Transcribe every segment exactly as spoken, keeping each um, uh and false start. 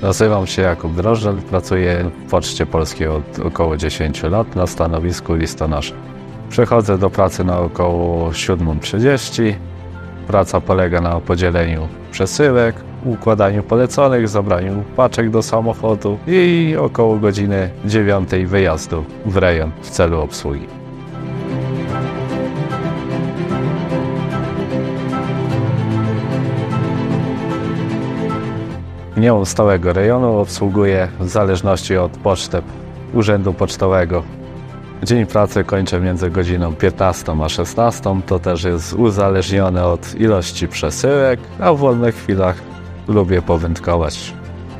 Nazywam się Jakub Drożdżel, pracuję w Poczcie Polskiej od około dziesięciu lat na stanowisku listonosza. Przechodzę do pracy na około siódma trzydzieści. Praca polega na podzieleniu przesyłek, układaniu poleconych, zabraniu paczek do samochodu i około godziny dziewiątej wyjazdu w rejon w celu obsługi. Nie mam stałego rejonu, obsługuję w zależności od poczty urzędu pocztowego. Dzień pracy kończę między godziną piętnastą a szesnastą, to też jest uzależnione od ilości przesyłek, a w wolnych chwilach lubię powędkować.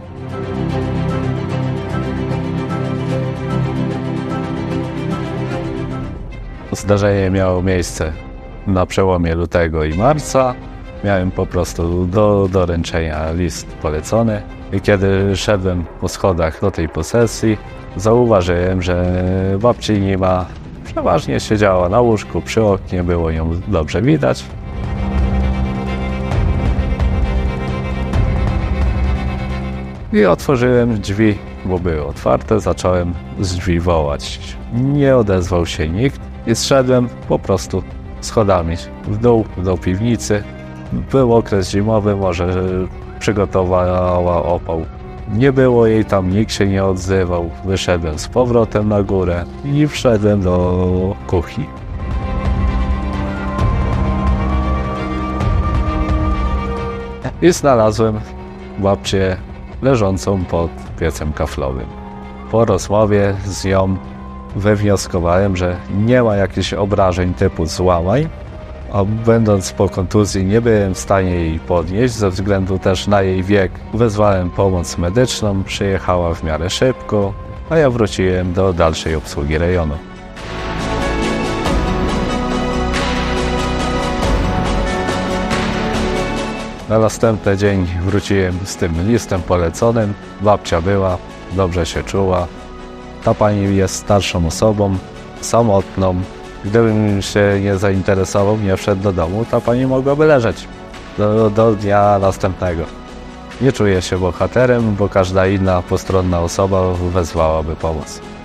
Zdarzenie miało miejsce na przełomie lutego i marca. Miałem po prostu do doręczenia list polecony i kiedy szedłem po schodach do tej posesji, zauważyłem, że babci nie ma. Przeważnie siedziała na łóżku przy oknie, było ją dobrze widać. I otworzyłem drzwi, bo były otwarte, zacząłem z drzwi wołać. Nie odezwał się nikt i zszedłem po prostu schodami w dół, do piwnicy. Był okres zimowy, może przygotowała opał. Nie było jej tam, nikt się nie odzywał. Wyszedłem z powrotem na górę i wszedłem do kuchni. I znalazłem babcię leżącą pod piecem kaflowym. Po rozmowie z nią wywnioskowałem, że nie ma jakichś obrażeń typu złamań, a będąc po kontuzji nie byłem w stanie jej podnieść, ze względu też na jej wiek. Wezwałem pomoc medyczną, przyjechała w miarę szybko, a ja wróciłem do dalszej obsługi rejonu. Na następny dzień wróciłem z tym listem poleconym. Babcia była, dobrze się czuła. Ta pani jest starszą osobą, samotną. Gdybym się nie zainteresował, nie wszedł do domu, ta pani mogłaby leżeć do, do dnia następnego. Nie czuję się bohaterem, bo każda inna postronna osoba wezwałaby pomoc.